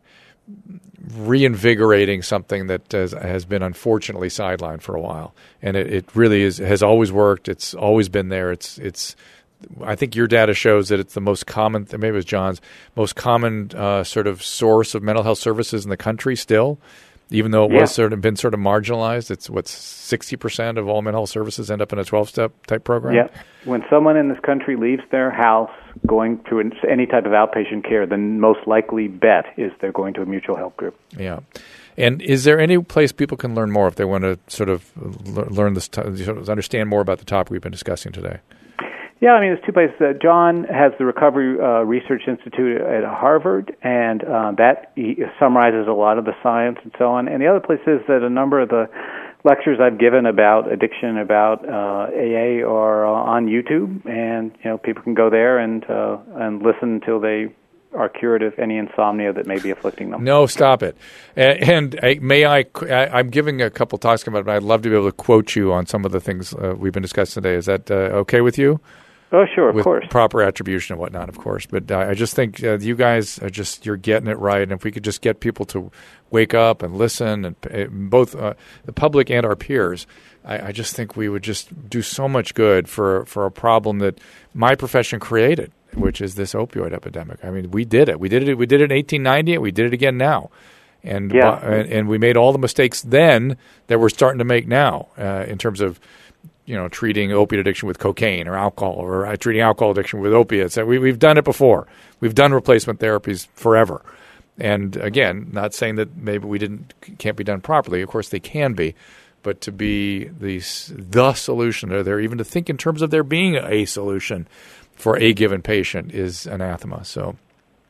reinvigorating something that has, has been unfortunately sidelined for a while, and it, it really is has always worked. It's always been there. It's it's. I think your data shows that it's the most common. Maybe it was John's most common uh, sort of source of mental health services in the country still. Even though it yeah. was sort of been sort of marginalized, it's what sixty percent of all mental health services end up in a twelve-step type program. Yeah. When someone in this country leaves their house going to any type of outpatient care, the most likely bet is they're going to a mutual health group. Yeah. And is there any place people can learn more if they want to sort of learn this, sort of understand more about the topic we've been discussing today? Yeah, I mean, there's two places. Uh, John has the Recovery uh, Research Institute at Harvard, and uh, that he summarizes a lot of the science and so on. And the other place is that a number of the lectures I've given about addiction, about uh, A A, are uh, on YouTube, and you know, people can go there and uh, and listen until they are cured of any insomnia that may be afflicting them. No, stop it. And, and uh, may I, I, I'm giving a couple talks about it, but I'd love to be able to quote you on some of the things uh, we've been discussing today. Is that uh, okay with you? Oh, sure, of with course. Proper attribution and whatnot, of course. But uh, I just think uh, you guys are just, you're getting it right. And if we could just get people to wake up and listen, and uh, both uh, the public and our peers, I, I just think we would just do so much good for, for a problem that my profession created, which is this opioid epidemic. I mean, we did it. We did it. We did it in eighteen ninety, and we did it again now. And, yeah. uh, and, and we made all the mistakes then that we're starting to make now uh, in terms of, you know, treating opiate addiction with cocaine or alcohol, or uh, treating alcohol addiction with opiates. We, we've done it before. We've done replacement therapies forever. And again, not saying that maybe we didn't can't be done properly. Of course, they can be, but to be the the solution, or there even to think in terms of there being a solution for a given patient is anathema. So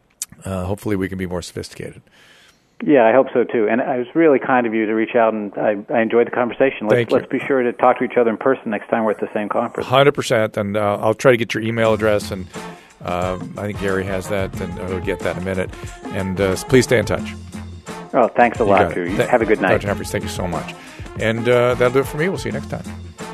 uh, hopefully, we can be more sophisticated. Yeah, I hope so too. And it was really kind of you to reach out, and I, I enjoyed the conversation. Let's, Thank you. Let's be sure to talk to each other in person next time we're at the same conference. one hundred percent. And uh, I'll try to get your email address, and uh, I think Gary has that, and he'll get that in a minute. And uh, please stay in touch. Oh, thanks a You lot, got too. it. You Th- have a good night. Doctor Humphries, thank you so much. And uh, that'll do it for me. We'll see you next time.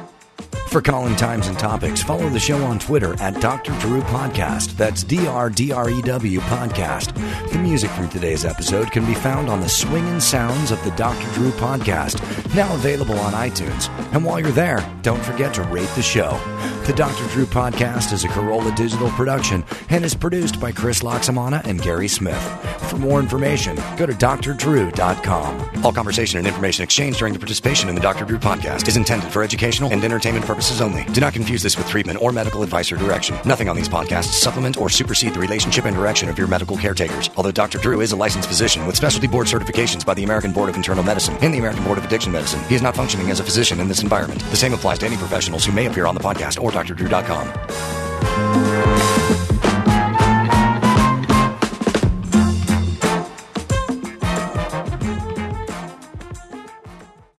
For calling times and topics, follow the show on Twitter at Doctor Drew Podcast. That's D R D R E W Podcast. The music from today's episode can be found on the swinging sounds of the Doctor Drew Podcast, now available on iTunes. And while you're there, don't forget to rate the show. The Doctor Drew Podcast is a Corolla Digital production and is produced by Chris Loxamana and Gary Smith. For more information, go to D R drew dot com. All conversation and information exchanged during the participation in the Doctor Drew Podcast is intended for educational and entertainment purposes only. Do not confuse this with treatment or medical advice or direction. Nothing on these podcasts supplement or supersede the relationship and direction of your medical caretakers. Although Doctor Drew is a licensed physician with specialty board certifications by the American Board of Internal Medicine and the American Board of Addiction Medicine, he is not functioning as a physician in this environment. The same applies to any professionals who may appear on the podcast or D R drew dot com.